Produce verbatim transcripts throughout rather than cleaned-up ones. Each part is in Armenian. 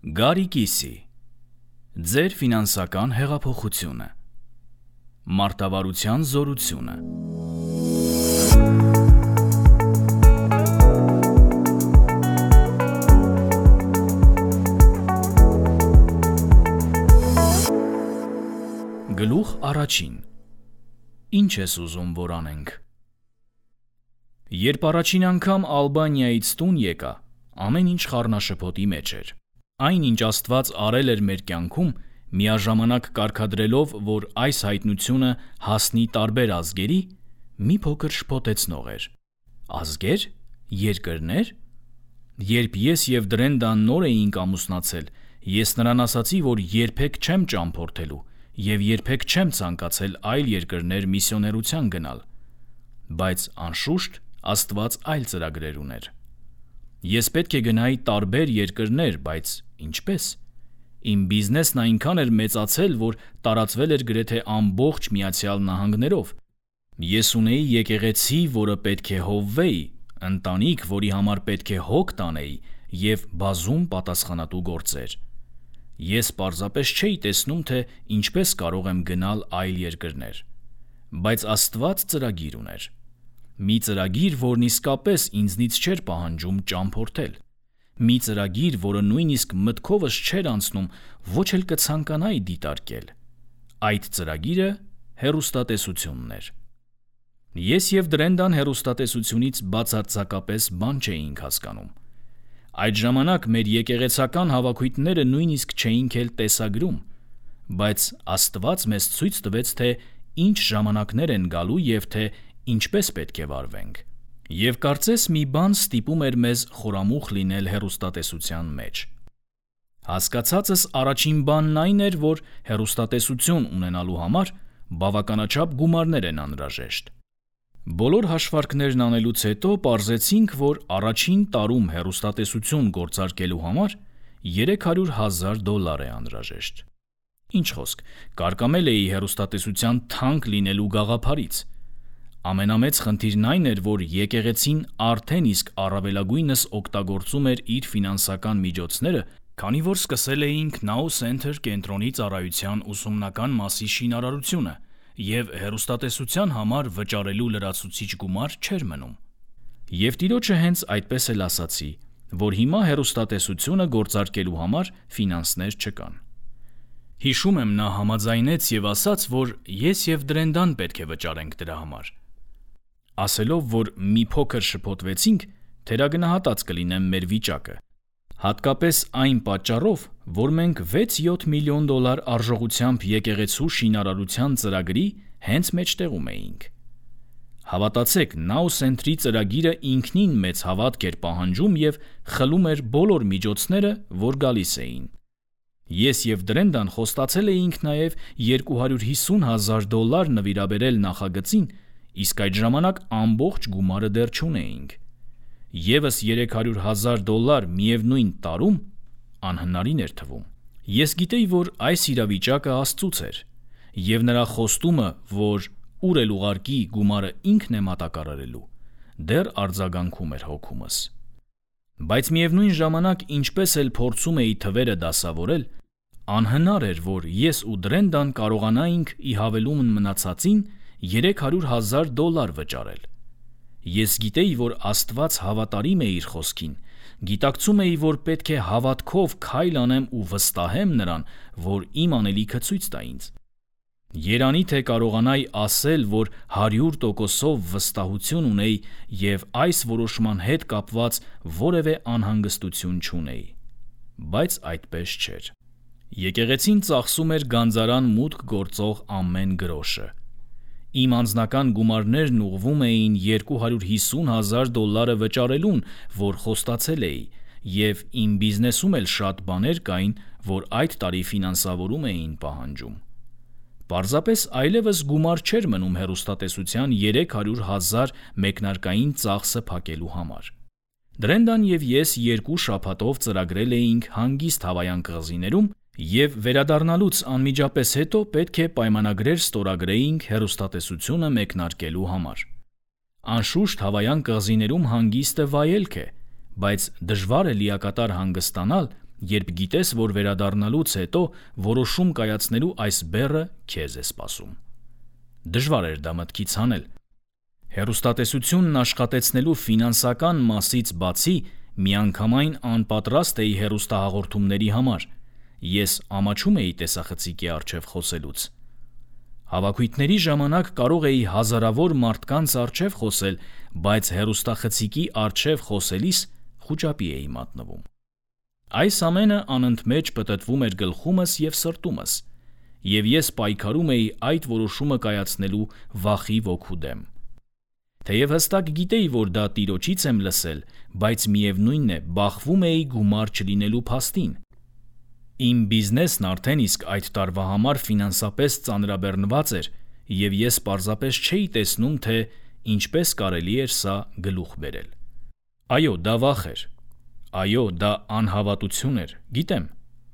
Գարի կիսի, ձեր ֆինանսական հեղափոխությունը, մարտավարության զորությունը։ Գլուխ առաջին, ինչ ես ուզում, որ անենք։ Երբ առաջին անգամ Ալբանիայից տուն եկա, ամեն ինչ խառնաշփոթի մեջ էր։ Այն, ինչ Աստված արել էր մեր կյանքում, միաժամանակ կարգադրելով, որ այս հայտնությունը հասնի տարբեր ազգերի, մի փոքր շփոթեցնող էր։ Ազգեր? Երկրներ? Երբ ես և Դրենդան նոր էինք ամուսնացել, ես նրան ասացի, որ երբեք չեմ ճամփորդելու և երբեք չեմ ցանկացել այլ երկրներ միսիոներության գնալ, բայց անշուշտ Աստված այլ ծրագրեր ուներ։ Ես պետք է գնայի տարբեր երկրներ, բայց ինչպե՞ս։ Իմ բիզնեսն այնքան էր մեծացել, որ տարածվել էր գրեթե ամբողջ Միացյալ Նահանգներով։ Ես ունեի եկեղեցի, որը պետք է հովվեի, ընտանիք, որի համար պետք է հոգ տանեի, և բազում պատասխանատու գործեր։ Ես պարզապես չէի տեսնում, թե ինչպես կարող եմ գնալ այլ երկրներ։ Բայց Աստված ծրագիր ուներ։ Մի ծրագիր, որն իսկապես ինձնից չէր պահանջում ճամփորդել։ Մի ծրագիր, որը նույնիսկ մտքովս չէր անցնում, ոչ էլ կցանկանայի դիտարկել։ Այդ ծրագիրը հեռուստատեսությունն էր։ Ես և Դրենդան հեռուստատեսությունից բացարձակապես բան չէինք հասկանում։ Այդ ժամանակ մեր եկեղեցական հավաքույթները նույնիսկ չէինք էլ տեսագրում, բայց Աստված մեզ ցույց տվեց, թե ինչ ժամանակներ են գալու և թե ինչպես պետք է վարվենք։ Եվ կարծես մի բան ստիպում էր մեզ խորամուխ լինել հեռուստատեսության մեջ։ Հասկացածս առաջին բանն այն էր, որ հեռուստատեսություն ունենալու համար բավականաչափ գումարներ են անհրաժեշտ։ Բոլոր հաշվարկներն անելուց հետո պարզեցինք, որ առաջին տարում հեռուստատեսություն գործարկելու համար երեք հարյուր հազար դոլար է անհրաժեշտ։ Ինչ խոսք, կարկամել էի հեռուստատեսության թանկ լինելու գաղափարից։ Ամենամեծ խնդիրն այն էր, որ եկեղեցին արդեն իսկ առավելագույնս օգտագործում էր իր ֆինանսական միջոցները, քանի որ սկսել էինք Now Center կենտրոնի ծառայության ուսումնական մասի շինարարությունը, և հեռուստատեսության համար վճարելու լրացուցիչ գումար չէր մնում։ Եվ Տիրոջը հենց այդպես էլ ասացի, որ հիմա հեռուստատեսությունը գործարկելու համար ֆինանսներ չկան։ Հիշում եմ, նա համաձայնեց և ասաց, որ ես և Դրենդան պետք է վճարենք դրա համար։ Ասելով, որ մի փոքր շփոթվեցինք, թերագնահատած կլինեմ մեր վիճակը, հատկապես այն պատճառով, որ մենք վեց-յոթ միլիոն դոլար արժողությամբ եկեղեցու շինարարության ծրագրի հենց մեջտեղում էինք։ Հավատացեք, Now Center-ի ծրագիրը ինքնին մեծ հավատք էր պահանջում և խլում էր բոլոր միջոցները, որ գալիս էին։ Ես և Դրենդան խոստացել էինք նաև երկու հարյուր հիսուն հազար դոլար նվիրաբերել նախագծին, իսկ այդ ժամանակ ամբողջ գումարը դեռ չունեինք։ Եվս երեք հարյուր հազար դոլար միևնույն տարում անհնարին էր թվում։ Ես գիտեի, որ այս իրավիճակը Աստծուց էր, և նրա խոստումը, որ ուր էլ ուղարկի գումարը ինքն է մատակարարելու, դեռ արձագանքում էր հոգումս։ Բայց միևնույն ժամանակ, ինչպես էլ փորձում էի թվերը դասավորել, անհնար էր, որ ես ու Դրենդան կարողանայինք ի հավելում մնացածին երեք հարյուր հազար դոլար վճարել։ Ես գիտեի, որ Աստված հավատարիմ է իր խոսքին, գիտակցում էի, որ պետք է հավատքով քայլ անեմ ու վստահեմ նրան, որ իմ անելիքը ցույց տա ինձ։ Երանի թե կարողանայի ասել, որ հարյուր տոկոսով վստահություն ունեի և այս որոշման հետ կապված որևէ անհանգստություն չունեի։ Բայց այդպես չէր։ Եկեղեցին ծախսում էր գանձարան մուտք գործող ամեն գրոշը։ Իմ անձնական գումարներն ուղղվում էին երկու հարյուր հիսուն հազար դոլարը վճարելուն, որ խոստացել էի, և իմ բիզնեսում էլ շատ բաներ կային, որ այդ տարի ֆինանսավորում էին պահանջում։ Պարզապես այլևս գումար չէր մնում հեռուստատեսության երեք հարյուր հազար մեկնարկային ծախսը փակելու համար։ Դրենդան և ես երկու շաբաթով ծրագրել էինք հանգիստ Հավայան կղզիներում և վերադառնալուց անմիջապես հետո պետք է պայմանագրեր ստորագրեինք հեռուստատեսությունը մեկնարկելու համար։ Անշուշտ Հավայան կղզիներում հանգիստը վայելք է, բայց դժվար է լիակատար հանգստանալ, երբ գիտես, որ վերադառնալուց հետո որոշում կայացնելու այս բեռը քեզ է սպասում։ Դժվար էր դա մտքից հանել։ Հեռուստատեսությունն աշխատեցնելու ֆինանսական մասից բացի միանգամայն անպատրաստ էի հեռուստահաղորդումների համար։ Ես ամաչում էի տեսախցիկի առջև խոսելուց։ Հավաքույթների ժամանակ կարող էի հազարավոր մարդկանց առջև խոսել, բայց հեռուստախցիկի առջև խոսելիս խուճապի էի մատնվում։ Այս ամենը անընդմեջ պտտվում էր գլխումս և սրտումս, և ես պայքարում էի այդ որոշումը կայացնելու վախի ոգու դեմ։ Թեև հստակ գիտեի, որ դա Տիրոջից եմ լսել, բայց միևնույն է, բախվում էի գումար չլինելու փաստին։ Իմ բիզնեսն արդեն իսկ այդ տարվա համար ֆինանսապես ծանրաբեռնված էր, և ես պարզապես չէի տեսնում, թե ինչպես կարելի էր սա գլուխ բերել։ Այո, դա վախ էր։ Այո, դա անհավատություն էր, գիտեմ։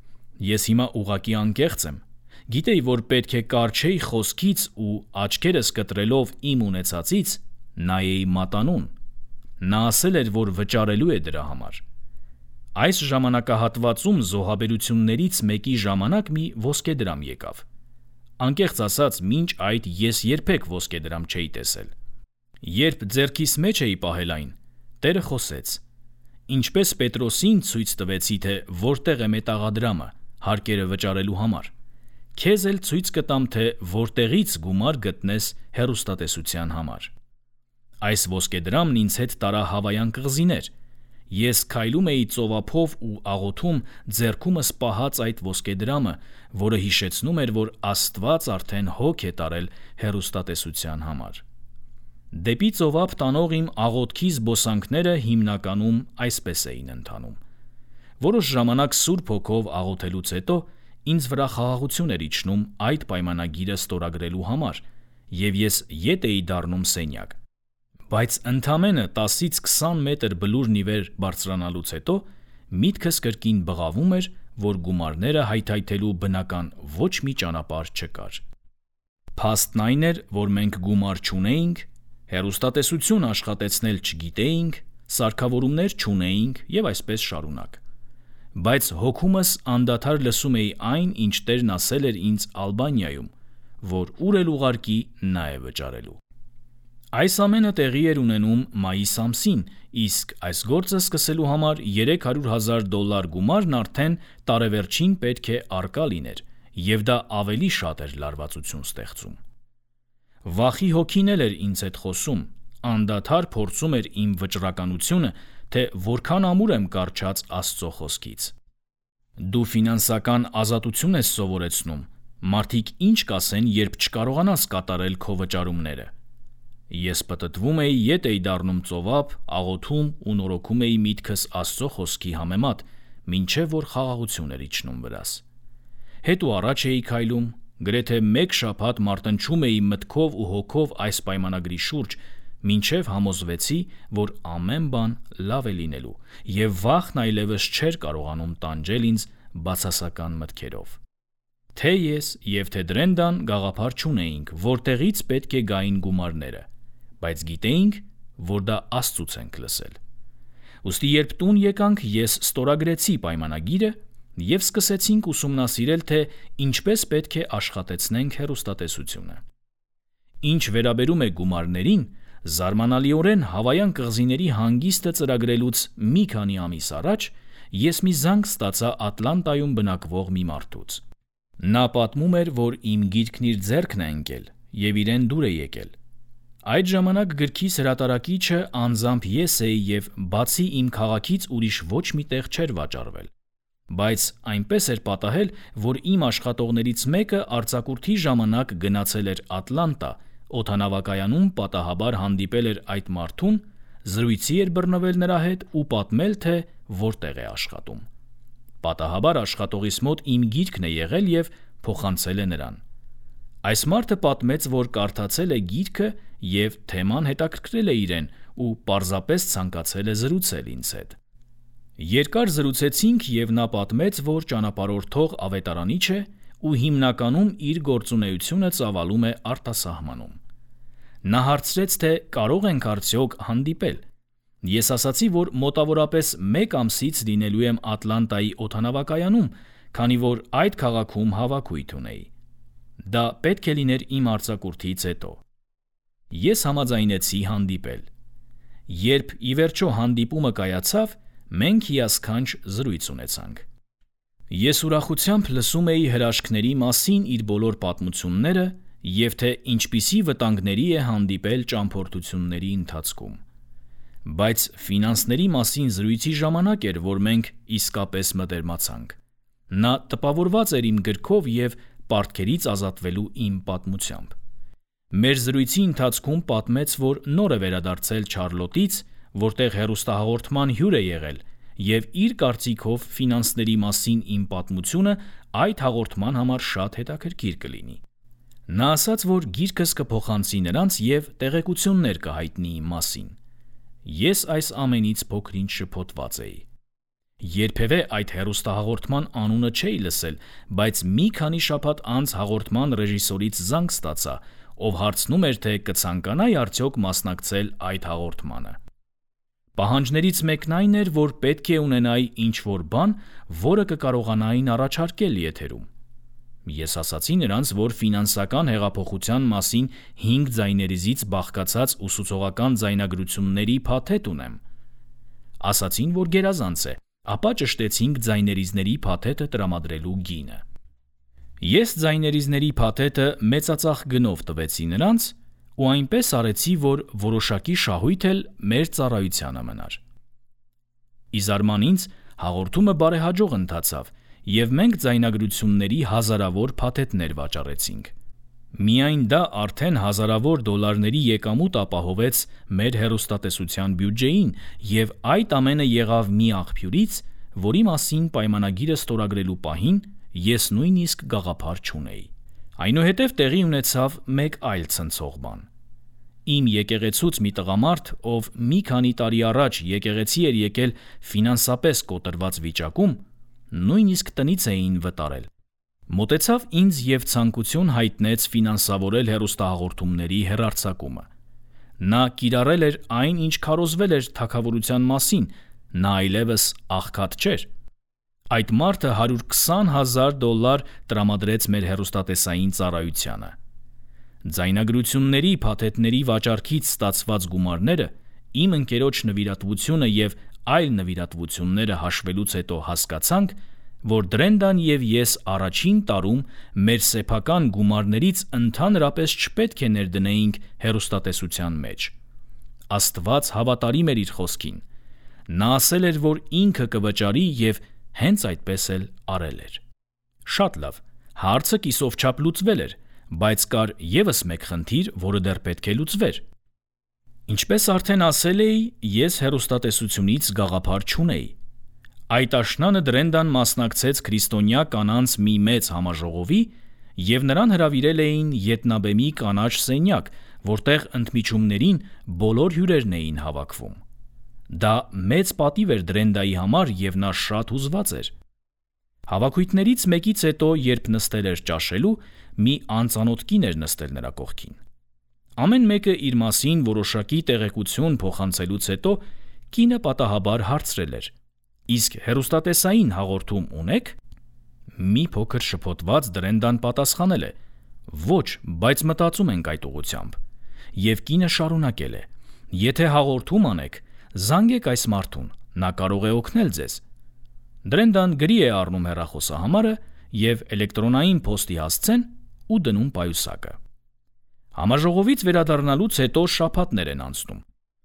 Ես հիմա ուղղակի անկեղծ եմ։ Գիտեի, որ պետք է կառչեի խոսքից ու աչքերս կտրելով իմ ունեցածից նայեի մատանուն։ Նա ասել էր, որ վճարելու է դրա համար։ Այս ժամանակահատվածում զոհաբերություններից մեկի ժամանակ մի ոսկեդրամ եկավ։ Անկեղծ ասած, մինչ այդ ես երբեք ոսկեդրամ չէի տեսել։ Երբ ձեռքիս մեջ էի պահել այն, Տերը խոսեց. «Ինչպես Պետրոսին ցույց տվեցի, թե որտեղ է մետաղադրամը հարկերը վճարելու համար, քեզ էլ ցույց կտամ, թե որտեղից գումար գտնես հեռուստատեսության համար»։ Այս ոսկեդրամն ինձ հետ տարա Հավայան կղզիներ։ Ես քայլում էի ծովափով ու աղոթում ձեռքումս պահած այդ ոսկեդրամը, որը հիշեցնում էր, որ Աստված արդեն հոգ է տարել հեռուստատեսության համար։ Դեպի ծովափ տանող իմ աղոթքի զբոսանքները հիմնականում այսպես էին ընթանում։ Որոշ ժամանակ Սուրբ Հոգով աղոթելուց հետո ինձ վրա խաղաղություն էր իջնում այդ պայմանագիրը ստորագրելու համար, և ես ետ էի դառնում սենյակ։ Բայց ընդամենը տասից քսան մետր բլուրն ի վեր բարձրանալուց հետո միտքս կրկին բղավում էր, որ գումարները հայթայթելու բնական ոչ մի ճանապարհ չկար։ Փաստն այն էր, որ մենք գումար չունեինք, հեռուստատեսություն աշխատեցնել չգիտեինք, սարքավորումներ չունեինք և այսպես շարունակ։ Բայց հոգումս անդադար լսում էի այն, ինչ Տերն ասել էր ինձ Ալբանիայում, որ ուր էլ ուղարկի, նա է վճարելու։ Այս ամենը տեղի էր ունենում մայիս ամսին, իսկ այս գործը սկսելու համար երեք հարյուր հազար դոլար գումարն արդեն տարեվերջին պետք է առկա լիներ, և դա ավելի շատ էր լարվածություն ստեղծում։ Վախի հոգին էլ էր ինձ հետ խոսում, անդադար փորձում էր իմ վճռականությունը, թե որքան ամուր եմ կառչած Աստծո խոսքից։ Դու ֆինանսական ազատություն ես սովորեցնում, մարդիկ ինչ կասեն, երբ չկարողանաս կատարել քո վճարումները։ Ես պտտվում էի, ետ էի դառնում ծովափ, աղոթում ու նորոգում էի միտքս Աստծո խոսքի համեմատ, մինչև որ խաղաղություն էր իջնում վրաս։ Հետ ու առաջ էի քայլում, գրեթե մեկ շաբաթ մարտնչում էի մտքով ու հոգով այս պայմանագրի շուրջ, մինչև համոզվեցի, որ ամեն բան լավ է լինելու, և վախն այլևս չէր կարողանում տանջել ինձ բացասական մտքերով։ Թե ես և թե Դրենդան գաղափար չունեինք, որտեղից պետք է գային գումարները, բայց գիտեինք, որ դա Աստծուց ենք լսել։ Ուստի երբ տուն եկանք, ես ստորագրեցի պայմանագիրը և սկսեցինք ուսումնասիրել, թե ինչպես պետք է աշխատեցնենք հեռուստատեսությունը։ Ինչ վերաբերում է գումարներին, զարմանալիորեն Հավայան կղզիների հանգիստը ծրագրելուց մի քանի ամիս առաջ ես մի զանգ ստացա Ատլանտայում բնակվող մի մարդուց։ Նա պատմում էր, որ իմ գիրքն իր ձեռքն է ընկել և իրեն դուր է եկել։ Այդ ժամանակ գրքիս հրատարակիչը անձամբ ես էի և բացի իմ քաղաքից ուրիշ ոչ մի տեղ չէր վաճառվել։ Բայց այնպես էր պատահել, որ իմ աշխատողներից մեկը արձակուրդի ժամանակ գնացել էր Ատլանտա, օդանավակայանում պատահաբար հանդիպել էր այդ մարդուն, զրույցի էր բռնվել նրա հետ ու պատմել, թե որտեղ է աշխատում։ Պատահաբար աշխատողիս մոտ իմ գիրքն է եղել և փոխանցել է նրան։ Այս մարդը պատմեց, որ կարդացել է գիրքը և թեման հետաքրքրել է իրեն ու պարզապես ցանկացել է զրուցել ինձ հետ։ Երկար զրուցեցինք և նա պատմեց, որ ճանապարհորդող ավետարանիչ է ու հիմնականում իր գործունեությունը ծավալում է արտասահմանում։ Նա հարցրեց, թե կարող ենք արդյոք հանդիպել։ Ես ասացի, որ մոտավորապես մեկ ամսից լինելու եմ Ատլանտայի օդանավակայանում, քանի որ այդ քաղաքում հավաքույթ ունեի։ Դա պետք է լիներ իմ արձակուրդից հետո։ Ես համաձայնեցի հանդիպել։ Երբ ի վերջո հանդիպումը կայացավ, մենք հիասքանչ զրույց ունեցանք։ Ես ուրախությամբ լսում էի հրաշքների մասին իր բոլոր պատմությունները և թե ինչպիսի վտանգների է հանդիպել ճամփորդությունների ընթացքում։ Բայց ֆինանսների մասին զրույցի ժամանակ էր, որ մենք իսկապես մտերմացանք։ Նա տպավորված էր իմ գրքով և պարտքերից ազատվելու իմ պատմությամբ։ Մեր զրույցի ընթացքում պատմեց, որ նոր է վերադարձել Չարլոտից, որտեղ հեռուստահաղորդման հյուր է եղել, և իր կարծիքով ֆինանսների մասին իմ պատմությունը այդ հաղորդման համար շատ հետաքրքիր կլինի։ Նա ասաց, որ գիրքս կփոխանցի նրանց և տեղեկություններ կհայտնի իմ մասին։ Ես այս ամենից փոքր-ինչ շփոթված էի։ Երբևէ այդ հեռուստահաղորդման անունը չէի լսել, բայց մի քանի շաբաթ անց հաղորդման ռեժիսորից զանգ ստացա, ով հարցնում էր, թե կցանկանայի արդյոք մասնակցել այդ հաղորդմանը։ Պահանջներից մեկն այն էր, որ պետք է ունենայի ինչ-որ բան, որը կկարողանային առաջարկել եթերում։ Ես ասացի նրանց, որ ֆինանսական հեղափոխության մասին հինգ ձայներիզից բաղկացած ուսուցողական ձայնագրությունների փաթեթ ունեմ։ Ասացին, որ գերազանց է, ապա ճշտեցինք ձայներիզների փաթեթը տրամադրելու գինը։ Ես ձայներիզների փաթեթը մեծածախ գնով տվեցի նրանց ու այնպես արեցի, որ որոշակի շահույթ էլ մեր ծառայությանը մնար։ Ի զարման ինձ հաղորդումը բարեհաջող ընթացավ, և մենք ձայնագրությունների հազարավոր փաթեթներ վաճառեցինք։ Միայն դա արդեն հազարավոր դոլարների եկամուտ ապահովեց մեր հեռուստատեսության բյուջեին, և այդ ամենը եղավ մի աղբյուրից, որի մասին պայմանագիրը ստորագրելու պահին ես նույնիսկ գաղափար չունեի։ Այնուհետև տեղի ունեցավ մեկ այլ ցնցող բան։ Իմ եկեղեցուց մի տղամարդ, ով մի քանի տարի առաջ եկեղեցի էր եկել ֆինանսապես կոտրված վիճակում, նույնիսկ տնից էին վտարել, մոտեցավ ինձ և ցանկություն հայտնեց ֆինանսավորել հեռուստահաղորդումների հեռարձակումը։ Նա կիրառել էր այն, ինչ քարոզվել էր թագավորության մասին, նա այլևս աղքատ չէր։ Այդ մարդը հարյուր քսան հազար դոլար տրամադրեց մեր հեռուստատեսային ծառայությանը։ Ձայնագրությունների փաթեթների վաճառքից ստացված գումարները, իմ ընկերոջ նվիրատվությունը և այլ նվիրատվությունները հաշվելուց հետո հասկացանք, որ Դրենդան և ես առաջին տարում մեր սեփական գումարներից ընդհանրապես չպետք է ներդնեինք հեռուստատեսության մեջ։ Աստված հավատարիմ էր իր խոսքին։ Նա ասել էր, որ ինքը կվճարի և հենց այդպես էլ արել էր։ Շատ լավ, հարցը կիսով չափ լուծվել էր, բայց կար ևս մեկ խնդիր, որը դեռ պետք է լուծվեր։ Ինչպես արդեն ասել էի, ես հեռուստատեսությունից գաղափար չունեի։ Այդ աշնանը Դրենդան մասնակցեց քրիստոնյա կանանց մի մեծ համաժողովի, և նրան հրավիրել էին Ետնաբեմի կանաչ սենյակ, որտեղ ընդմիջումներին բոլոր հյուրերն էին հավաքվում։ Դա մեծ պատիվ էր Դրենդայի համար, և նա շատ հուզված էր։ Հավաքույթներից մեկից հետո, երբ նստել էր ճաշելու, մի անծանոթ կին էր նստել նրա կողքին։ Ամեն մեկը իր մասին որոշակի տեղեկություն փոխանցելուց հետո կինը պատահաբար հարցրել էր. «Իսկ հեռուստատեսային հաղորդում ունե՞ք»։ Մի փոքր շփոթված Դրենդան պատասխանել է. «Ոչ, բայց մտածում ենք այդ ուղղությամբ»։ Եվ կինը շարունակել է. «Եթե հաղորդում անեք, զանգեք այս մարդուն, նա կարող է օգնել ձեզ»։ Դրենդան գրի է առնում հեռախոսահամարը և էլեկտրոնային փոստի հասցեն ու դնում պայուսակը։ Համաժողովից վերադառնալուց հետո շաբաթներ են անցնում,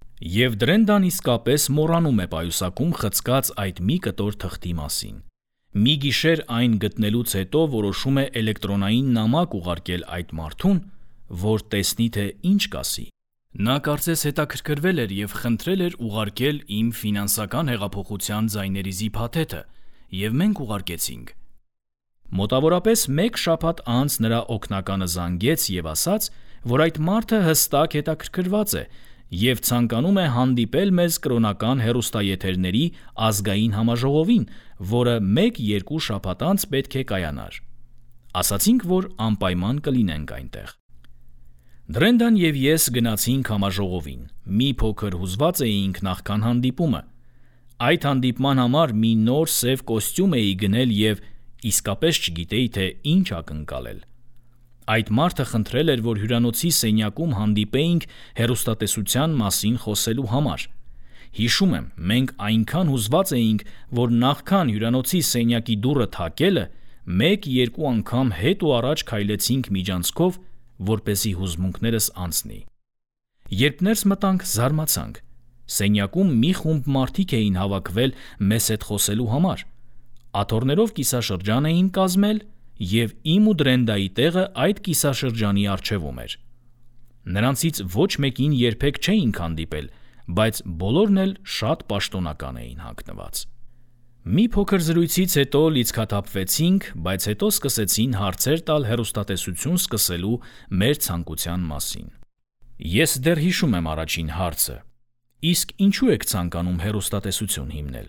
և Դրենդան իսկապես մոռանում է պայուսակում խցկած այդ մի կտոր թղթի մասին։ Մի գիշեր այն գտնելուց հետո որոշում է էլեկտրոնային նամակ ուղարկել այդ մարդուն, որ տեսնի, թե ինչ կասի։ Նա կարծես հետաքրքրվել էր և խնդրել էր ուղարկել իմ ֆինանսական հեղափոխության ձայներիզի փաթեթը, և մենք ուղարկեցինք։ Մոտավորապես մեկ շաբաթ անց նրա օգնականը զանգեց և ասաց, որ այդ մարդը հստակ հետաքրքրված է և ցանկանում է հանդիպել մեզ կրոնական հեռուստաեթերների ազգային համաժողովին, որը մեկ-երկու շաբաթ անց պետք է կայանար։ Ասացինք, որ անպայման կլինենք այնտեղ։ Դրենդան և ես գնացինք համաժողովին, մի փոքր հուզված էինք նախքան հանդիպումը, այդ հանդիպման համար մի նոր սև կոստյում էի գնել և իսկապես չգիտեի, թե ինչ ակնկալել: Այդ մարդը խնդրել էր, որ հյուրանոցի սենյակում հանդիպեինք հեռուստատեսության մասին խոսելու համար: Հիշում եմ, մենք այնքան հուզված էինք, որ նախքան հյուրանոցի սենյակի դուռը թակելը, մեկ-երկու անգամ հետ ու առաջ քայլեցինք միջանցքով, որպեսզի հուզմունքներս անցնի: Երբ ներս մտանք, զարմացանք: Սենյակում մի խումբ մարդիկ էին հավաքվել մեզ հետ խոսելու համար: Աթոռներով կիսաշրջան էին կազմել և իմ ու Դրենդայի տեղը այդ կիսաշրջանի առջևում էր: Նրանցից ոչ մեկին երբեք չէինք հանդիպել, բայց բոլորն էլ շատ պաշտոնական էին հագնված: Մի փոքր զրույցից հետո լիցքաթափվեցինք, բայց հետո սկսեցին հարցեր տալ հեռուստատեսություն սկսելու մեր ցանկության մասին: Ես դեռ հիշում եմ առաջին հարցը. «Իսկ ինչու եք ցանկանում հեռուստատեսություն հիմնել»: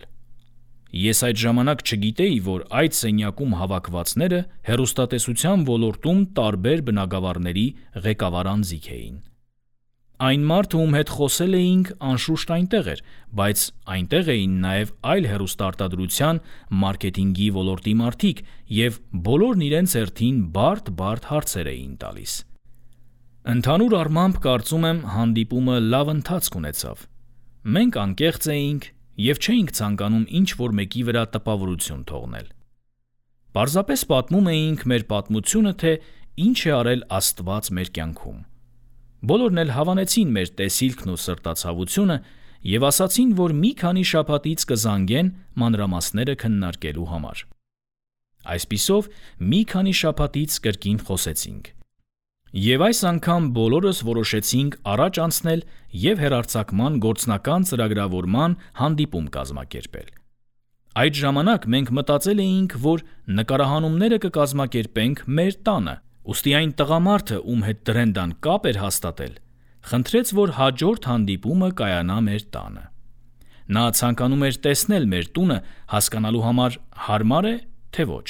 Ես այդ ժամանակ չգիտեի, որ այդ սենյակում հավաքվածները հեռուստատեսության ոլորտում տարբեր բնագավառների ղեկավար անձինք էին: Այն մարդը, ում հետ խոսել էինք, անշուշտ այնտեղ էր, բայց այնտեղ էին նաև այլ հեռուստաարտադրության, մարքեթինգի ոլորտի մարդիկ և բոլորն իրենց հերթին բարդ-բարդ հարցեր էին տալիս: Ընդհանուր առմամբ, կարծում եմ, հանդիպումը լավ ընթացք ունեցավ: Մենք անկեղծ էինք և չէինք ցանկանում ինչ-որ մեկի վրա տպավորություն թողնել: Պարզապես պատմում էինք մեր պատմությունը, թե ինչ է արել Աստված մեր կյանքում: Բոլորն էլ հավանեցին մեր տեսիլքն ու սրտացավությունը և ասացին, որ մի քանի շաբաթից կզանգեն մանրամասները քննարկելու համար: Այսպիսով, մի քանի շաբաթից կրկին խոսեցինք: Եվ այս անգամ բոլորս որոշեցինք առաջ անցնել և հեռարձակման գործնական ծրագրավորման հանդիպում կազմակերպել: Այդ ժամանակ մենք մտածել էինք, որ նկարահանումները կկազմակերպենք մեր տանը, ուստի այն տղամարդը, ում հետ Դրենդան կապ էր հաստատել, խնդրեց, որ հաջորդ հանդիպումը կայանա մեր տանը: Նա ցանկանում էր տեսնել մեր տունը հասկանալու համար հարմա՞ր է, թե ոչ: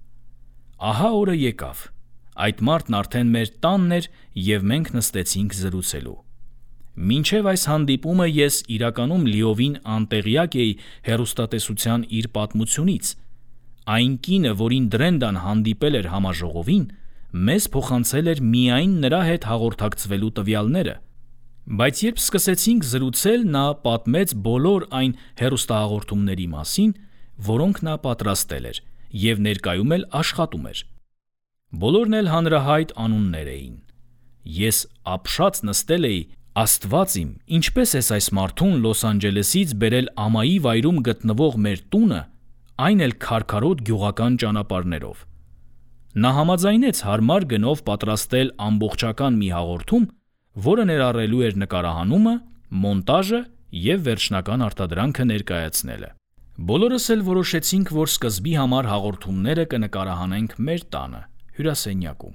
Ահա օրը եկավ: Այդ մարդն արդեն մեր տանն էր և մենք նստեցինք զրուցելու: Մինչև այս հանդիպումը ես իրականում լիովին անտեղյակ էի հեռուստատեսության իր պատմությունից: Այն կինը, որին Դրենդան հանդիպել էր համաժողովին, մեզ փոխանցել էր միայն նրա հետ հաղորդակցվելու տվյալները: Բայց երբ սկսեցինք զրուցել, նա պատմեց բոլոր այն հեռուստահաղորդումների մասին, որոնք նա պատրաստել էր և ներկայում էլ աշխատում էր: Բոլորն էլ հանրահայտ անուններ էին: Ես ապշած նստել էի: Աստված իմ, ինչպե՞ս ես այս մարդուն Լոս Անջելեսից բերել ամայի վայրում գտնվող մեր տունը, այն էլ քարքարոտ գյուղական ճանապարհներով: Նա համաձայնեց հարմար գնով պատրաստել ամբողջական մի հաղորդում, որը ներառելու էր նկարահանումը, մոնտաժը և վերջնական արտադրանքը ներկայացնելը: Բոլորս էլ որոշեցինք, որ սկզբի համար հաղորդումները կնկարահանենք մեր տանը, հյուրասենյակում: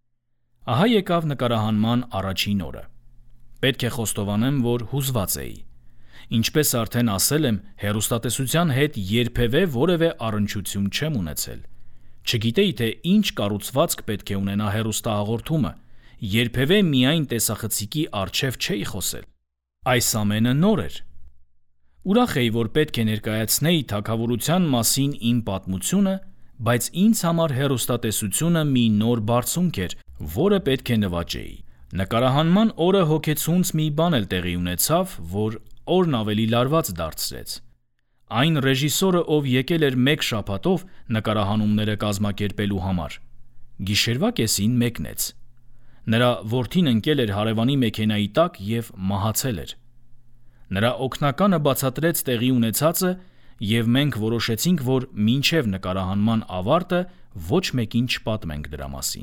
Ահա եկավ նկարահանման առաջին օրը: Պետք է խոստովանեմ, որ հուզված էի: Ինչպես արդեն ասել եմ, հեռուստատեսության հետ երբևէ որևէ առնչություն չեմ ունեցել: Չգիտեի, թե ինչ կառուցվածք պետք է ունենա հեռուստահաղորդումը, երբևէ միայն տեսախցիկի առջև չէի խոսել: Այս ամենը նոր էր: Ուրախ էի, որ պետք է ներկայացնեի թագավորության մասին իմ պատմությունը, բայց ինձ համար հեռուստատեսությունը մի նոր բարձունք էր, որը պետք է նվաճեի: Նկարահանման օրը հոգեցունց մի բան էլ տեղի ունեցավ, որ օրն ավելի լարված դարձրեց: Այն ռեժիսորը, ով եկել էր մեկ շաբաթով նկարահանումները կազմակերպելու համար, գիշերվա կեսին մեկնեց: Նրա որդին ընկել էր հարևանի մեքենայի տակ և մահացել էր: Նրա օգնականը բացատրեց տեղի ունեցածը և մենք որոշեցինք, որ մինչև նկարահանման ավարտը ոչ մեկին չպատմենք դրա մասին: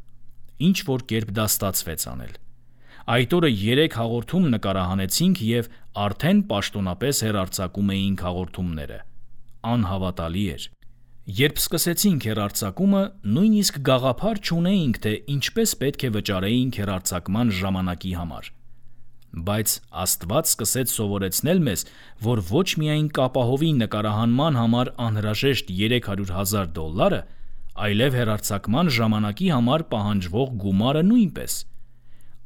Ինչ-որ կերպ դա ստացվեց անել: Այդ օրը երեք հաղորդում նկարահանեցինք և արդեն պաշտոնապես հեռարձակում էինք հաղորդումները: Անհավատալի էր: Երբ սկսեցինք հեռարձակումը, նույնիսկ գաղափար չունեինք, թե ինչպես պետք է վճարեինք հեռարձակման ժամանակի համար: Բայց Աստված սկսեց սովորեցնել մեզ, որ ոչ միայն կապահովի նկարահանման համար անհրաժեշտ երեք հարյուր հազար դոլարը, այլև հեռարձակման ժամանակի համար պահանջվող գումարը նույնպես: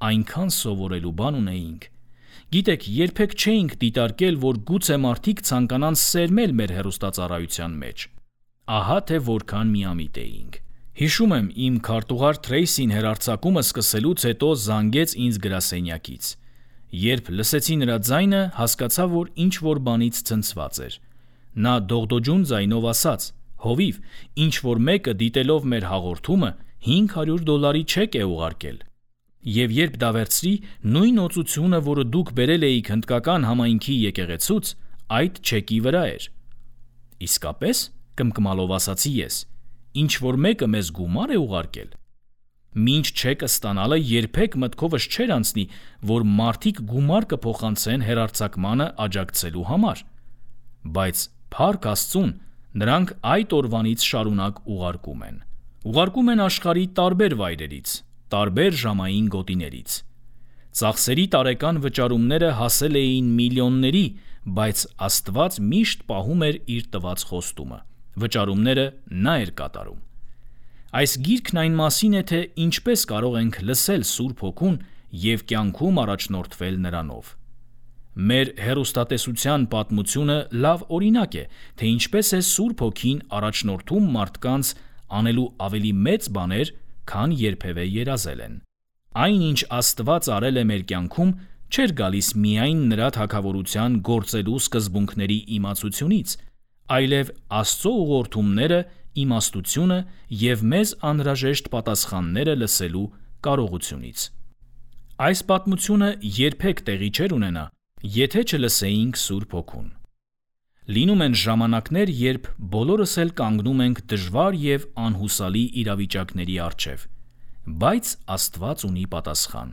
այնքան սովորելու բան ունեինք։ Գիտեք, երբեք չէինք դիտարկել, որ գուցե մարդիկ ցանկանան սերմել մեր հեռուստածառայության մեջ։ Ահա թե որքան միամիտ էինք։ Հիշում եմ, իմ քարտուղար Թրեյսին հեռարձակումը սկսելուց հետո զանգեց ինձ գրասենյակից։ Երբ լսեցի նրա ձայնը, հասկացա, որ ինչ-որ բանից ցնցված էր։ Նա դողդոջուն ձայնով ասաց. «Հովիվ, ինչ-որ մեկը դիտելով մեր հաղորդումը հինգ հարյուր դոլարի չեք է ուղարկել»։ Եվ երբ դա վերցրի, նույն օծությունը, որը դուք բերել էիք հնդկական համայնքի եկեղեցուց, այդ չեկի վրա էր։ Իսկապես, կմկմալով ասացի ես, ինչ-որ մեկը մեզ գումար է ուղարկել։ Մինչ չեկը ստանալը երբեք մտքովս չէր անցնի, որ մարդիկ գումար կփոխանցեն հեռարձակմանը աջակցելու համար։ Բայց փառք Աստծուն, նրանք այդ օրվանից շարունակ ուղարկում են։ Ուղարկում են աշխարհի տարբեր վայրերից, տարբեր ժամային գոտիներից։ Ծախսերի տարեկան վճարումները հասել էին միլիոնների, բայց Աստված միշտ պահում էր իր տված խոստումը։ Վճարումները նա էր կատարում։ Այս գիրքն այն մասին է, թե ինչպես կարող ենք լսել Սուրբ Հոգուն և կյանքում առաջնորդվել նրանով։ Մեր հեռուստատեսության պատմությունը լավ օրինակ է, թե ինչպես է Սուրբ Հոգին առաջնորդում մարդկանց անելու ավելի մեծ բաներ, քան երբևէ երազել են։ Այն, ինչ Աստված արել է մեր կյանքում, չէր գալիս միայն նրա թագավորության գործելու սկզբունքների իմացությունից, այլև Աստծո ուղղորդումները, իմաստությունը և մեզ անհրաժեշտ պատասխանները լսելու կարողությունից։ Այս պատմությունը երբեք տեղի չէր ունենա, եթե չլսեինք Սուրբ Հոգուն։ Լինում են ժամանակներ, երբ բոլորս էլ կանգնում ենք դժվար և անհուսալի իրավիճակների առջև, բայց Աստված ունի պատասխան։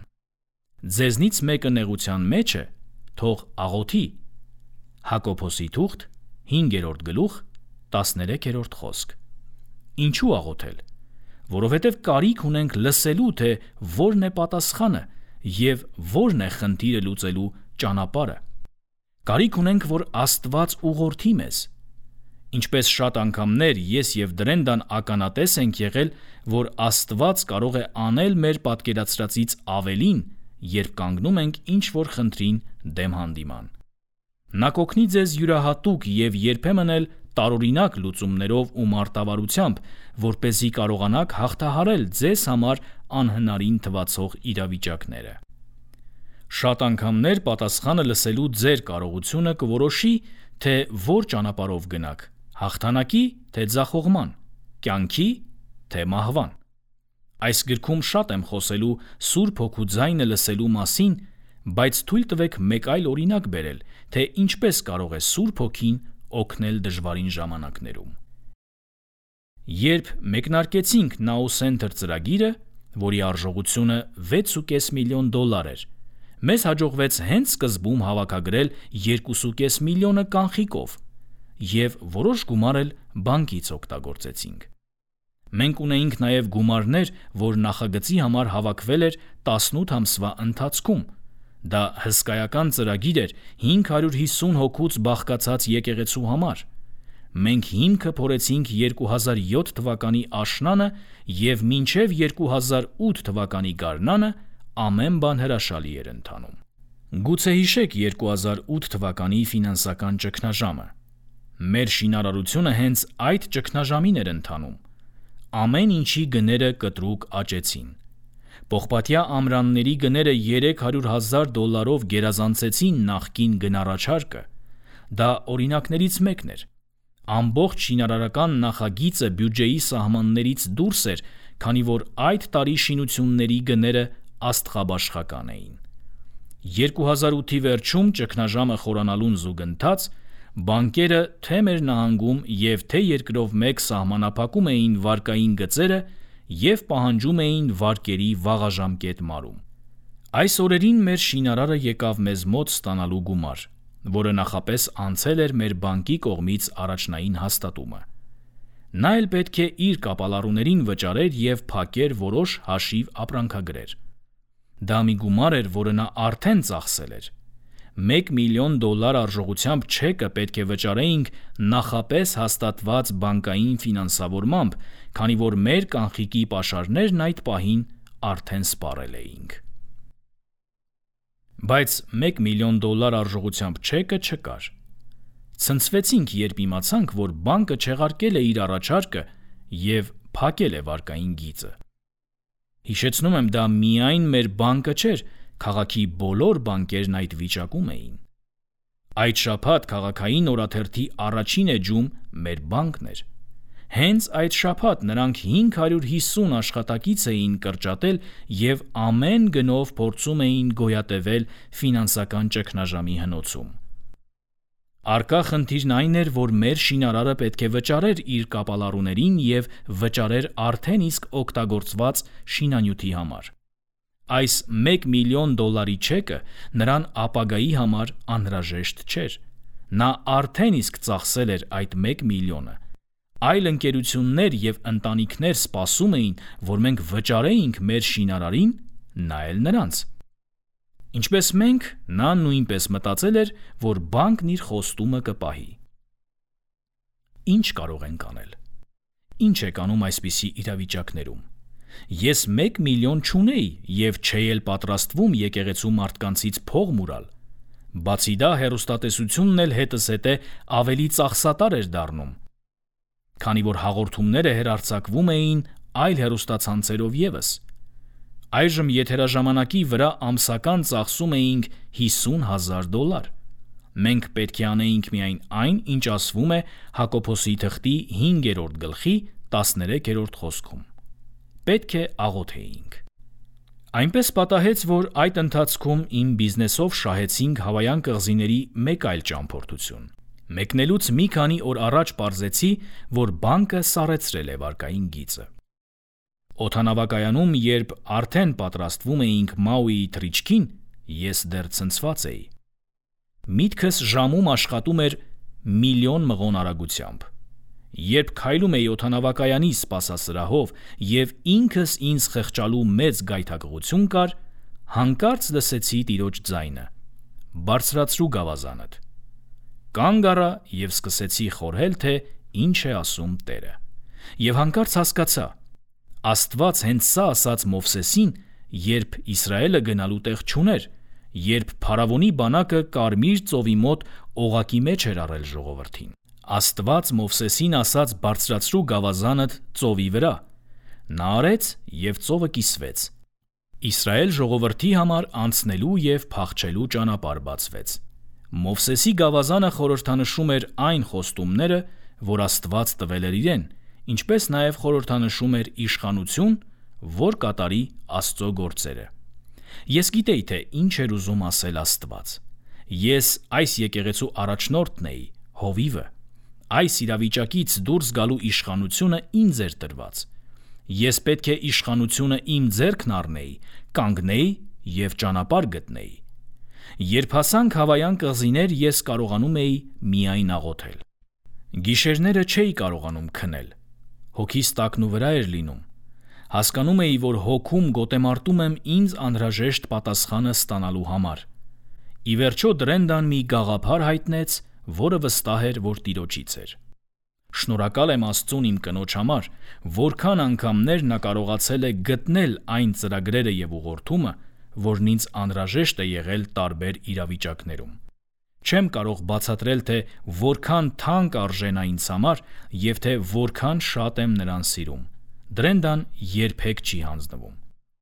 Ձեզնից մեկը նեղության մեջ է, թող աղոթի։ Հակոբոսի թուղթ, հինգերորդ գլուխ, տասներեքերորդ խոսք։ Ինչու աղոթել։ Որովհետև կարիք ունենք լսելու, թե որն է պատասխանը և որն է խնդիրը լուծելու ճանապարհը։ Կարիք ունենք, որ Աստված ուղղորդի մեզ։ Ինչպես շատ անգամներ ես և Դրենդան ականատես ենք եղել, որ Աստված կարող է անել մեր պատկերացրածից ավելին, երբ կանգնում ենք ինչ-որ խնդրին դեմ հանդիման։ Նա կօգնի ձեզ յուրահատուկ և երբեմն էլ տարօրինակ լուծումներով ու մարտավարությամբ, որպեսզի կարողանաք հաղթահարել ձեզ համար անհնարին թվացող իրավիճակները։ Շատ անգամներ պատասխանը լսելու ձեր կարողությունը կորոշի, թե որ ճանապարհով գնաք՝ հաղթանակի, թե ձախողման, կյանքի, թե մահվան։ Այս գրքում շատ եմ խոսելու Սուրբ Հոգու ձայնը լսելու մասին, բայց թույլ տվեք մեկ այլ օրինակ բերել, թե ինչպես կարող է Սուրբ Հոգին օգնել դժվարին ժամանակներում։ Երբ մեկնարկեցինք Now Center ծրագիրը, որի արժողությունը վեց ու կես միլիոն դոլար էր, մեզ հաջողվեց հենց սկզբում հավաքագրել երկու ու կես միլիոնը կանխիկով և որոշ գումար էլ բանկից օգտագործեցինք։ Մենք ունեինք նաև գումարներ, որ նախագծի համար հավաքվել էր տասնութ ամսվա ընթացքում։ Դա հսկայական ծրագիր էր հինգ հարյուր հիսուն հոգուց բաղկացած եկեղեցու համար։ Մենք հիմքը փորեցինք երկու հազար յոթ թվականի աշնանը և մինչև երկու հազար ութ թվականի գարնանը ամեն բան հրաշալի էր ընթանում։ Գուցե հիշեք երկու հազար ութ թվականի ֆինանսական ճգնաժամը։ Մեր շինարարությունը հենց այդ ճգնաժամին էր ընթանում։ Ամեն ինչի գները կտրուկ աճեցին։ Պողպատյա ամրանների գները երեք հարյուր հազար դոլարով գերազանցեցին նախկին գնառաջարկը։ Դա օրինակներից մեկն էր։ Ամբողջ շինարարական նախագիծը բյուջեի սահմաններից դուրս էր, քանի որ այդ տարի շինությունների գները աստղաբաշխական էին։ երկու հազար ութի վերջում ճգնաժամը խորանալուն զուգընթաց բանկերը թե մեր նահանգում և թե երկրով մեկ սահմանափակում էին վարկային գծերը և պահանջում էին վարկերի վաղաժամկետ մարում։ Այս օրերին մեր շինարարը եկավ մեզ մոտ ստանալու գումար, որը նախապես անցել էր մեր բանկի կողմից առաջնային հաստատումը։ Նա էլ պետք է իր կապալառուներին վճարեր և փակեր որոշ հաշիվ ապրանքագրեր։ Դա մի գումար էր, որը նա արդեն ծախսել էր։ Մեկ միլիոն դոլար արժողությամբ չեկը պետք է վճարեինք նախապես հաստատված բանկային ֆինանսավորմամբ, քանի որ մեր կանխիկի պաշարներն այդ պահին արդեն սպառել էինք։ Բայց մեկ միլիոն դոլար արժողությամբ չեկը չկար։ Ցնցվեցինք, երբ իմացանք, որ բանկը չեղարկել է իր առաջարկը և փակել է վարկային գիծը։ Հիշեցնում եմ, դա միայն մեր բանկը չէր, քաղաքի բոլոր բանկերն այդ վիճակում էին։ Այդ շաբաթ քաղաքային օրաթերթի առաջին էջում մեր բանկն էր։ Հենց այդ շաբաթ նրանք հինգ հարյուր հիսուն աշխատակից էին կրճատել և ամեն գնով փորձում էին գոյատևել ֆինանսական ճգնաժամի հնոցում։ Առկա խնդիրն այն էր, որ մեր շինարարը պետք է վճարեր իր կապալառուներին և վճարեր արդեն իսկ օգտագործված շինանյութի համար։ Այս մեկ միլիոն դոլարի չեկը նրան ապագայի համար անհրաժեշտ չէր։ Նա արդեն իսկ ծախսել էր այդ մեկ միլիոնը։ Այլ ընկերություններ և ընտանիքներ սպասում էին, որ մենք վճարեինք մեր շինարարին, նա էլ նրանց։ Ինչպես մենք, նա նույնպես մտածել էր, որ բանկն իր խոստումը կպահի։ Ինչ կարող ենք անել։ Ինչ եք անում այսպիսի իրավիճակներում։ Ես մեկ միլիոն չունեի և չէի էլ պատրաստվում եկեղեցու մարդկանցից փող մուրալ։ Բացի դա, հեռուստատեսությունն էլ հետս հետե ավելի ծախսատար էր դառնում, քանի որ հաղորդումները հեռարձակվում էին այլ հեռուստացանցերով ևս։ Այժմ եթերաժամանակի վրա ամսական ծախսում էինք հիսուն հազար դոլար։ Մենք պետք է անեինք միայն այն, ինչ ասվում է Հակոբոսի թղթի հինգերորդ գլխի տասներեքերորդ խոսքում։ Պետք է աղոթեինք։ Այնպես պատահեց, որ այդ ընթացքում իմ բիզնեսով շահեցինք Հավայան կղզիների մեկ այլ ճամփորդություն։ Մեկնելուց մի քանի օր առաջ պարզեցի, որ բանկը սառեցրել է վարկային գիծը։ Օդանավակայանում, երբ արդեն պատրաստվում էինք Մաուիի թռիչքին, ես դեռ ցնցված էի։ Միտքս ժամում աշխատում էր միլիոն մղոն արագությամբ։ Երբ քայլում էի օդանավակայանի սպասասրահով և ինքս ինձ խղճալու մեծ գայթակղություն կար, հանկարծ լսեցի տիրոջ ձայնը. «Բարձրացրու գավազանդ»։ Կանգ առա և սկսեցի խորհել, թե ինչ է ասում Տերը։ Եվ հանկարծ հասկացա. Աստված հենց սա ասաց Մովսեսին, երբ Իսրայելը գնալու տեղ չուներ, երբ փարավոնի բանակը Կարմիր ծովի մոտ օղակի մեջ էր առել ժողովրդին։ Աստված Մովսեսին ասաց բարձրացրու գավազանդ ծովի վրա։ Նա արեց, և ծովը կիսվեց։ Իսրայել ժողովրդի համար անցնելու և փախչելու ճանապարհ բացվեց։ Մովսեսի գավազանը խորհրդանշում էր այն խոստումները, որ Աստված տվել էր իրեն, ինչպես նաև խորհրդանշում էր իշխանություն, որ կատարի Աստծո գործերը։ Ես գիտեի, թե ինչ էր ուզում ասել Աստված։ Ես այս եկեղեցու առաջնորդն էի, հովիվը։ Այս իրավիճակից դուրս գալու իշխանությունը ինձ էր տրված։ Ես պետք է իշխանությունը իմ ձեռքն առնեի, կանգնեի և ճանապարհ գտնեի։ Երբ հասանք Հավայան կղզիներ, ես կարողանում էի միայն աղոթել։ Գիշերները չէի կարողանում քնել։ Հոգիս տակնու վրա էր լինում։ Հասկանում էի, որ հոգում գոտեմարտում եմ ինձ անհրաժեշտ պատասխանը ստանալու համար։ Ի վերջո Դրենդան մի գաղափար հայտնեց, որը վստահ էր, որ Տիրոջից էր։ Շնորհակալ եմ Աստծուն իմ կնոջ համար, որքան անգամներ նա կարողացել է գտնել այն ծրագրերը և ուղղորդումը, որն ինձ անհրաժեշտ է եղել տարբեր իրավիճակներում։ Չեմ կարող բացատրել, թե որքան թանկ արժե նա ինձ համար և թե որքան շատ եմ նրան սիրում։ Դրենդան երբեք չի հանձնվում։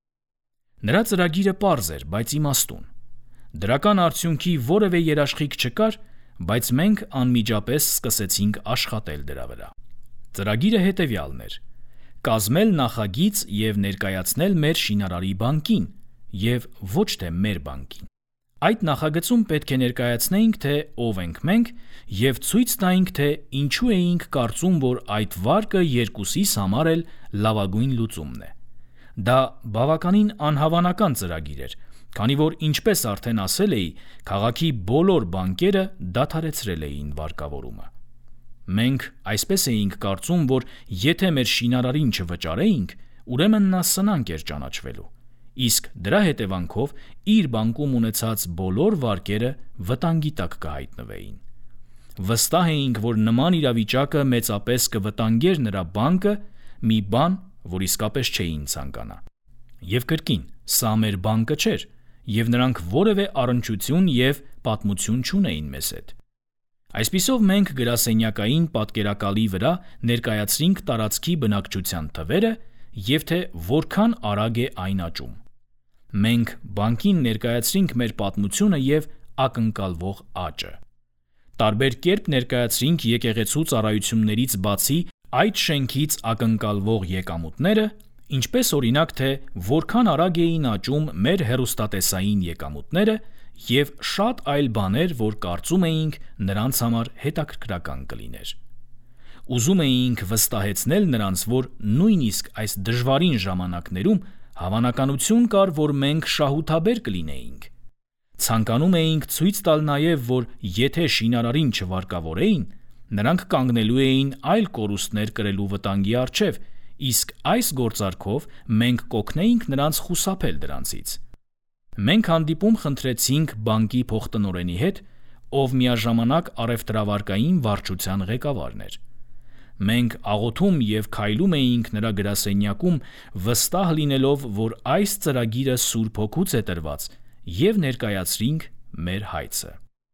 Նրա ծրագիրը պարզ էր, բայց իմաստուն։ Դրական արդյունքի որևէ երաշխիք չկար, բայց մենք անմիջապես սկսեցինք աշխատել դրա վրա։ Ծրագիրը հետևյալն էր. կազմել նախագիծ և ներկայացնել մեր շինարարի բանկին և ոչ թե մեր բանկին։ Այդ նախագծում պետք է ներկայացնեինք, թե ով ենք մենք և ցույց տայինք, թե ինչու էինք կարծում, որ այդ վարկը երկուսիս համար էլ լավագույն լուծումն է։ Դա բավականին անհավանական ծրագիր էր, քանի որ, ինչպես արդեն ասել էի, քաղաքի բոլոր բանկերը դադարեցրել էին վարկավորումը։ Մենք այսպես էինք կարծում, որ եթե մեր շինարարին չվճարեինք, ուրեմն նա սնանկ էր ճանաչվելու, իսկ դրա հետևանքով իր բանկում ունեցած բոլոր վարկերը վտանգի տակ կհայտնվեին։ Վստահ էինք, որ նման իրավիճակը մեծապես կվտանգեր նրա բանկը, մի բան, որ իսկապես չէին ցանկանա։ Եվ կրկին, սա մեր բանկը չէր, և նրանք որևէ առնչություն և պատմություն չունեին մեզ հետ։ Այսպիսով մենք գրասենյակային պատկերակալի վրա ներկայացրինք տարածքի բնակչության թվերը և թե որքան արագ է այն աճում։ Մենք բանկին ներկայացրինք մեր պատմությունը և ակնկալվող աճը։ Տարբեր կերպ ներկայացրինք եկեղեցու ծառայություններից բացի այդ շենքից ակնկալվող եկամուտները, ինչպես օրինակ թե որքան արագ էին աճում մեր հեռուստատեսային եկամուտները և շատ այլ բաներ, որ կարծում էինք նրանց համար հետաքրքրական կլիներ։ Ուզում էինք վստահեցնել նրանց, որ նույնիսկ այս դժվարին ժամանակներում հավանականություն կար, որ մենք շահութաբեր կլինեինք։ Ցանկանում էինք ցույց տալ նաև, որ եթե շինարարին չվարկավորեին, նրանք կանգնելու էին այլ կորուստներ կրելու վտանգի առջև, իսկ այս գործարքով մենք կօգնեինք նրանց խուսափել դրանցից։ Մենք հանդիպում խնդրեցինք բանկի փոխտնօրենի հետ, ով միաժամանակ առևտրավարկային վարչության ղեկավարն էր։ Մենք աղոթում և քայլում էինք նրա գրասենյակում, վստահ լինելով, որ այս ծրագիրը Սուրբ Հոգուց է տրված, և ներկայացրինք մեր հայցը։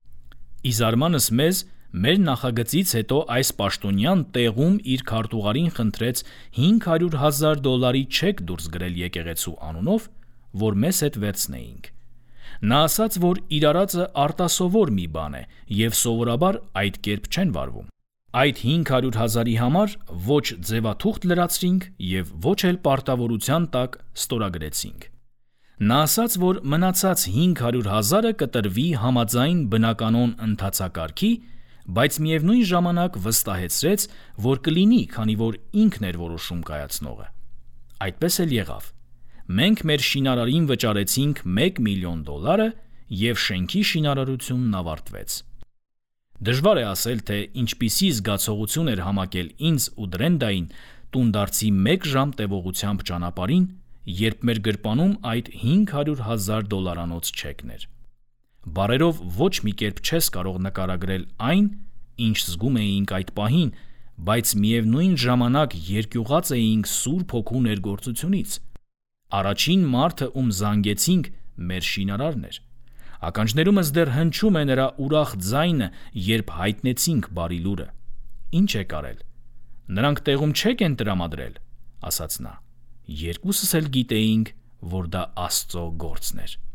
Ի զարմանս մեզ, մեր նախագծից հետո այս պաշտոնյան տեղում իր քարտուղարին խնդրեց հինգ հարյուր հազար դոլարի չեք դուրս գրել եկեղեցու անունով, որ մեզ հետ վերցնեինք։ Նա ասաց, որ իր արածը արտասովոր մի բան է և սովորաբար այդ կերպ չեն վարվում։ Այդ հինգ հարյուր հազարի համար ոչ ձևաթուղթ լրացրինք և ոչ էլ պարտավորության տակ ստորագրեցինք։ Նա ասաց, որ մնացած հինգ հարյուր հազարը կտրվի համաձայն բնականոն ընթացակարգի, բայց միևնույն ժամանակ վստահեցրեց, որ կլինի, քանի որ ինքն էր որոշում կայացնողը։ Այդպես էլ եղավ։ Մենք մեր շինարարին վճարեցինք մեկ միլիոն դոլարը և շենքի շինարարությունն ավարտվեց։ Դժվար է ասել, թե ինչպիսի զգացողություն էր համակել ինձ ու Դրենդային տունդարձի մեկ ժամ տևողությամբ ճանապարհին, երբ մեր գրպանում այդ հինգ հարյուր հազար դոլարանոց չեկն էր։ Բառերով ոչ մի կերպ չես կարող նկարագրել այն, ինչ զգում էինք այդ պահին, բայց միևնույն ժամանակ երկյուղած էինք Սուրբ Հոգու ներգործությունից։ Առաջին մարդը, ում զանգեցինք, մեր շինարարն էր։ Ականջներումս դեռ հնչում է նրա ուրախ ձայնը, երբ հայտնեցինք բարի լուրը։ Ինչ եք արել։ Նրանք տեղում չեք են տրամադրել, ասաց նա։ Երկուսս էլ գիտեինք, որ դա Աստծո գործն էր։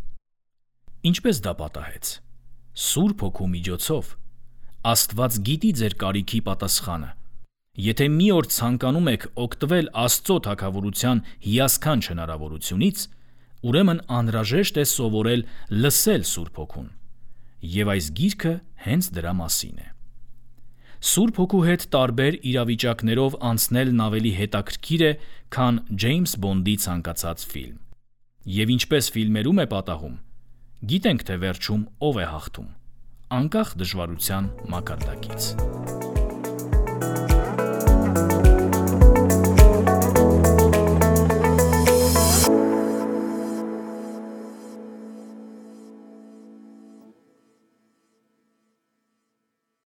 Ինչպես դա պատահեց։ Սուրբ Հոգու միջոցով։ Աստված գիտի ձեր կարիքի պատասխանը։ Եթե մի օր ցանկանում եք օգտվել Աստծո թագավորության հիասքանչ հնարավորությունից, ուրեմն անհրաժեշտ է սովորել լսել Սուրբ Հոգուն։ Եվ այս գիրքը հենց դրա մասին է։ Սուրբ Հոգու հետ տարբեր իրավիճակներով անցնելն ավելի հետաքրքիր է, քան Ջեյմս Բոնդի ցանկացած ֆիլմ։ Եվ ինչպես ֆիլմերում է պատահում, գիտենք, թե վերջում ով է հաղթում, անկախ դժվարության մակարդակից։